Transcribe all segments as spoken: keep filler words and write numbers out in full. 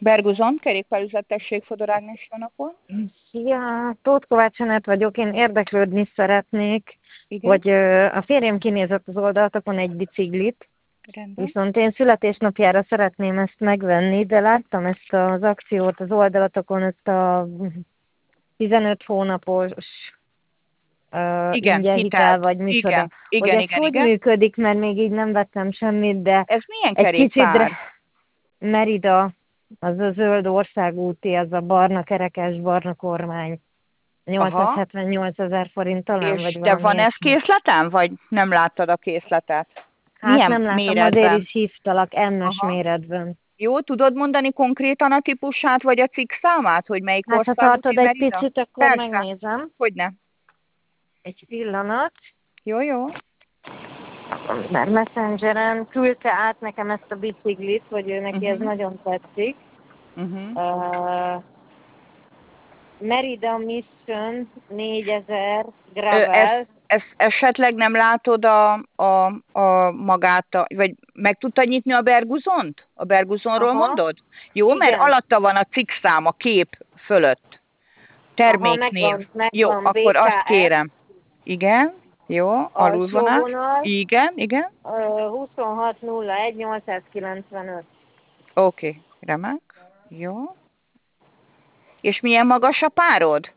Berguzon, kerékpárüzlettesség, Fodor Ágnes, jó napot. Szia, Tóth Kovács Anett vagyok, én érdeklődni szeretnék, Igen. hogy ö, a férjem kinézett az oldalakon egy biciklit, Rendben. viszont én születésnapjára szeretném ezt megvenni, de láttam ezt az akciót az oldalatokon, ezt a tizenöt hónapos uh, Igen, ingyen hitelt. hitel, vagy micsoda. Igen, igen, hogy ez igen, hogy igen. működik, mert még így nem vettem semmit, de Ez milyen egy kicsit kerékpár? Merida, az a zöld országúti, az a barna kerekes, barna kormány. Aha. nyolcszázhetvennyolcezer forint talán, És vagy de valami van ez ilyesmi. készleten, vagy nem láttad a készletet? Hát Milyen nem láttam, méretben? azért is hívtalak, em-es Aha. méretben. Jó, tudod mondani konkrétan a típusát, vagy a cikk számát, hogy melyik Hát ha országúti tartod egy Merida? picit, akkor Persze. megnézem. Hogyne. Egy pillanat. Jó, jó. Mert Messengeren küldte át nekem ezt a biciklit, hogy ő neki Uh-huh. ez nagyon tetszik. Uh-huh. Uh, Merida Mission négyezer Ö, Gravel. ezt, ezt esetleg nem látod a, a, a magát, a, vagy meg tudtad nyitni a Berguzont? A Berguzonról Aha. mondod? Jó, Igen. mert alatta van a cikkszám a kép fölött. Aha, Terméknév. megvan, Jó, megvan, akkor azt bé ká ef, kérem. Igen, jó, alsó alulvonás. vonal, Igen, igen. uh, huszonhat nulla egy nyolcszázkilencvenöt. Oké, okay, remek. Jó. És milyen magas a párod?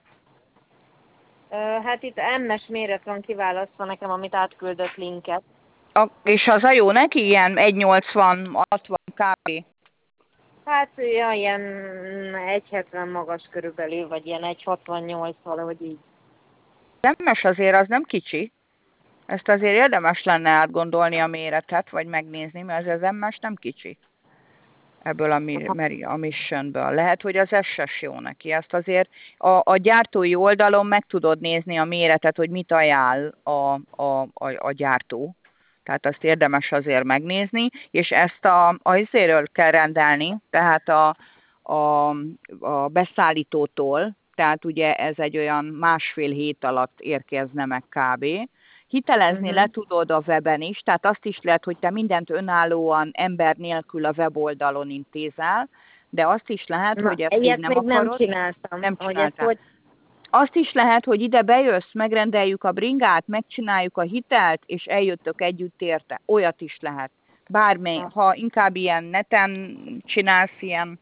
Uh, hát itt em-es méret van kiválasztva nekem, amit átküldött linket. A, és az a jó neki? Ilyen egy nyolcvan hatvan kb. Hát ja, ilyen egy hetven magas körülbelül, vagy ilyen egy hatvannyolc valahogy így. Nemes azért, az nem kicsi. Ezt azért érdemes lenne átgondolni a méretet, vagy megnézni, mert az em-es nem kicsi. Ebből a, a missionből. Lehet, hogy az es-es jó neki. Ezt azért a, a gyártói oldalon meg tudod nézni a méretet, hogy mit ajánl a, a, a, a gyártó. Tehát azt érdemes azért megnézni, és ezt a, azért kell rendelni, tehát a, a, a beszállítótól, tehát ugye ez egy olyan másfél hét alatt érkezne meg kb. Hitelezni Uh-huh. le tudod a weben is, tehát azt is lehet, hogy te mindent önállóan ember nélkül a weboldalon intézel, de azt is lehet, Na, hogy ezt így nem még akarod. nem csináltam. Nem Hogy ezt csináltál. hogy... Azt is lehet, hogy ide bejössz, megrendeljük a bringát, megcsináljuk a hitelt, és eljöttök együtt érte. Olyat is lehet. Bármely, ha inkább ilyen neten csinálsz ilyen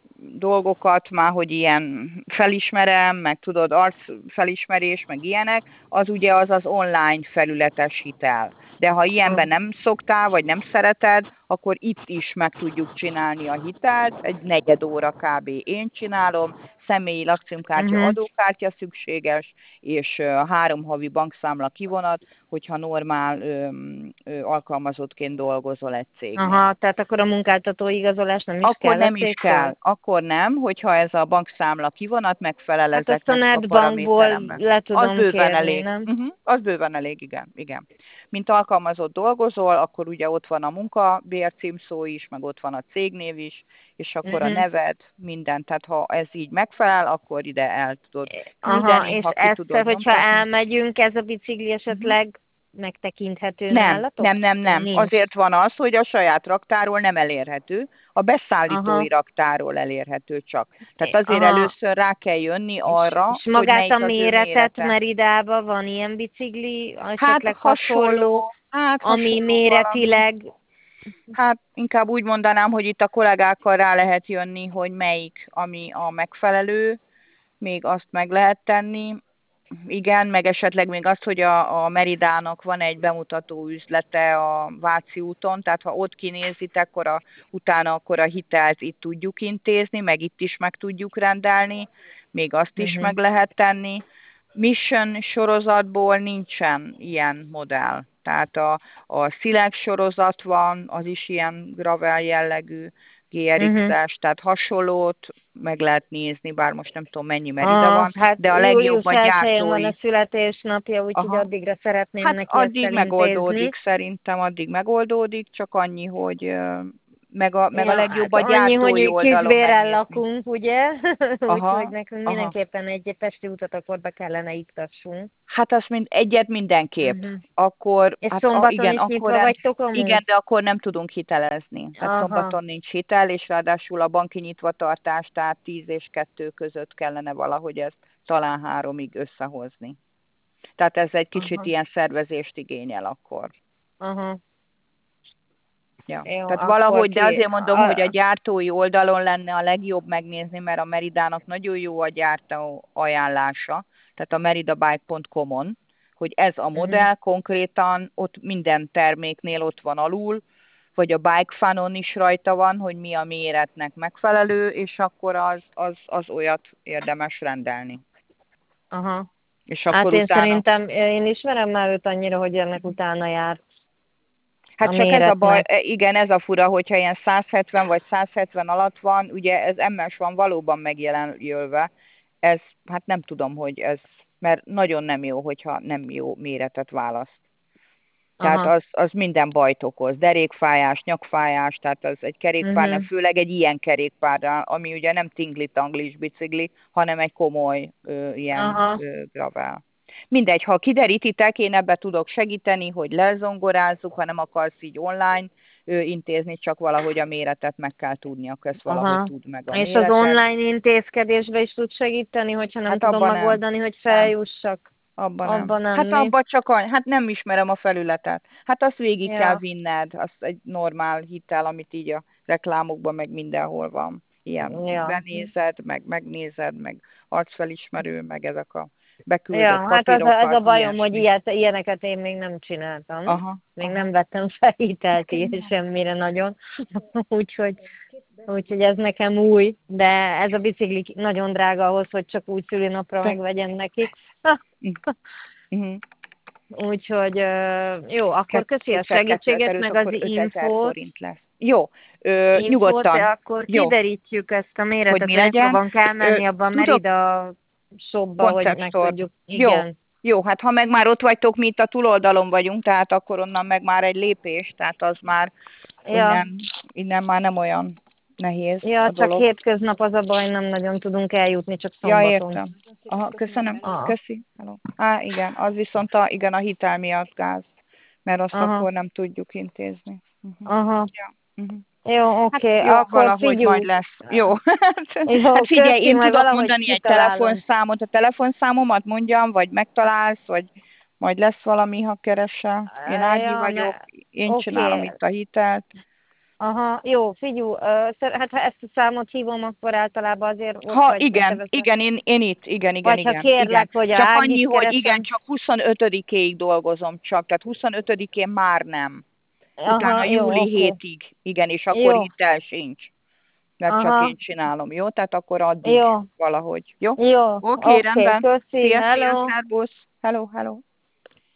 dolgokat, már hogy ilyen felismerem, meg tudod, arc felismerés, meg ilyenek, az ugye az az online felületes hitel. De ha ilyenben nem szoktál, vagy nem szereted, akkor itt is meg tudjuk csinálni a hitelt, egy negyed óra kb. Én csinálom, személyi lakcímkártya, uh-huh. adókártya szükséges, és uh, három havi bankszámla kivonat, hogyha normál ö, ö, alkalmazottként dolgozol egy cégnél. Aha, tehát akkor a munkáltató igazolás nem is akkor kell. nem is kell, akkor nem, hogyha ez a bankszámla kivonat megfelel hát ezeknek a a paraméteremnek. le tudom Az bőven kérni, elég. nem? Uh-huh. Az bőven elég, igen, igen. Mint alkalmazott dolgozol, akkor ugye ott van a munkabér címszó is, meg ott van a cégnév is, és akkor uh-huh. a neved, minden. Tehát ha ez így megfelel, akkor ide el tudod küldeni, aha, és ha ki ezt, tudod hogyha nyomtatni. elmegyünk, ez a bicikli esetleg uh-huh. megtekinthető nem, nálatok? Nem, nem, nem. Nincs. Azért van az, hogy a saját raktáról nem elérhető, a beszállítói aha. raktáról elérhető csak. Tehát azért aha. először rá kell jönni arra, és, és magát hogy melyik a az méretet ő Meridába van ilyen bicikli, esetleg hát hasonló, hasonló, hát ami hasonló méretileg... valami. Hát inkább úgy mondanám, hogy itt a kollégákkal rá lehet jönni, hogy melyik, ami a megfelelő, még azt meg lehet tenni. Igen, meg esetleg még azt, hogy a, a Meridának van egy bemutató üzlete a Váci úton, tehát ha ott kinézitek, akkor a, utána akkor a hitelt itt tudjuk intézni, meg itt is meg tudjuk rendelni, még azt is uh-huh. meg lehet tenni. Mission sorozatból nincsen ilyen modell. Tehát a, a Select sorozat van, az is ilyen gravel jellegű, gé er iksz-es, uh-huh. tehát hasonlót meg lehet nézni, bár most nem tudom mennyi Merida ah, van, hát de a legjobb a gyártói. van a születésnapja, úgyhogy addigra szeretném hát neki addig ezt megoldódik, szerintem addig megoldódik, csak annyi, hogy meg a, meg a Ja, legjobb hát a annyi, gyártói hogy oldalon kisbérrel megnézni. lakunk, ugye? Úgyhogy Aha, nekünk aha. mindenképpen egy pesti utat akkor be kellene iktassunk. Hát azt mind, egyet mindenképp. Uh-huh. Akkor, És hát a, szombaton igen, is akkor nyitva nem, vagytok igen, amúgy? de akkor nem tudunk hitelezni. Tehát Aha, szombaton nincs hitel, és ráadásul a banki nyitvatartás, tehát tíz és kettő között kellene valahogy ezt talán háromig összehozni. Tehát ez egy kicsit aha, ilyen szervezést igényel akkor. aha. Ja. Jó, Tehát akkor valahogy, de ki... azért mondom, hogy a A, gyártói oldalon lenne a legjobb megnézni, mert a Meridának nagyon jó a gyártó ajánlása, tehát a meridabike pont com-on, hogy ez a uh-huh, modell konkrétan ott minden terméknél ott van alul, vagy a Bike Funon is rajta van, hogy mi a méretnek megfelelő, és akkor az, az, az olyat érdemes rendelni. aha. És Hát akkor én utána szerintem, én ismerem már őt annyira, hogy ennek utána jár a hát csak ez a baj, méretnek. e, igen, ez a fura, hogyha ilyen száz hetven vagy száz hetven alatt van, ugye ez em es van valóban megjelölve, ez, hát nem tudom, hogy ez, mert nagyon nem jó, hogyha nem jó méretet választ. Tehát Aha, az, az minden bajt okoz, derékfájás, nyakfájás, tehát az egy kerékpárnál, uh-huh, főleg egy ilyen kerékpárnál, ami ugye nem tingli-tanglis bicikli, hanem egy komoly ö, ilyen aha, ö, gravel. Mindegy, ha kiderítitek, én ebbe tudok segíteni, hogy lezongorázzuk, ha nem akarsz így online ö, intézni, csak valahogy a méretet meg kell tudni, akkor ezt valahogy aha. tud meg a És az méretet. online intézkedésbe is tud segíteni, hogyha nem Hát tudom abban nem. megoldani, hogy Nem. feljussak? Abban nem. Abban nem Hát mi? abban csak annyi, hát nem ismerem a felületet. Hát azt végig kell Ja, vinned, azt egy normál hitel, amit így a reklámokban meg mindenhol van. Ilyen ja. benézed, meg megnézed, meg arcfelismerő, meg ezek a beküldött Ja, hát az a, az a papírokat, bajom, hogy ilyesmi. ilyet, ilyeneket én még nem csináltam. Aha, Még aha. nem vettem fel hitelt és semmire nagyon. Úgyhogy, úgyhogy ez nekem új, de ez a bicikli nagyon drága ahhoz, hogy csak úgy szülinapra Te- megvegyem neki. Mhm. Úgyhogy ö, jó, akkor Kett- köszi a Kétszer segítséget, kettőt, meg az akkor ötezer infót. forint lesz. Jó, ö, Infót, nyugodtan. akkor Jó, kiderítjük ezt a hogy méretet, mi hogy akkor legyen. van kell Ö, menni abban a tudok Merida shopba, hogy Concept meg Store. tudjuk. Jó, Igen. jó, hát ha meg már ott vagytok, mi itt a túloldalon vagyunk, tehát akkor onnan meg már egy lépés, tehát az már Ja, innen, innen már nem olyan nehéz ja, a csak dolog. hétköznap az a baj, nem nagyon tudunk eljutni, csak Ja, szombaton. értem. Aha, köszönöm. Ah, Köszi. Hello. Á, igen, az viszont a, igen, a hitel miatt gáz, mert azt aha, akkor nem tudjuk intézni. Uh-huh. aha. Ja. Uh-huh. Jó, Hát oké, jó, akkor valahogy majd figyelj. lesz. Jó. Jó, Hát figyelj, köszi, én majd tudok valahogy mondani egy kitalálom. telefonszámot, a telefonszámomat mondjam, vagy megtalálsz, vagy majd lesz valami, ha keresel. Én Ági Ja, ne, vagyok, én csinálom oké. itt a hitelt. Aha, jó, figyelj, hát ha ezt a számot hívom, akkor általában azért ott Ha vagy, vagy te igen, veszed. igen, én, én itt, igen, igen, Vagy ha igen, igen. kérlek, hogy a Csak annyi, Ágit hogy igen, keresem. csak huszonötödikéig dolgozom csak, tehát huszonötödikén már nem. Utána Aha, jó, júli oké. hétig, igen, és akkor Jó, hitel sincs, mert csak én aha, csinálom, jó? Tehát akkor addig jó, valahogy, jó? jó, Oké, oké, rendben. köszi, Szia, szia, hello. szervusz. Hello, hello.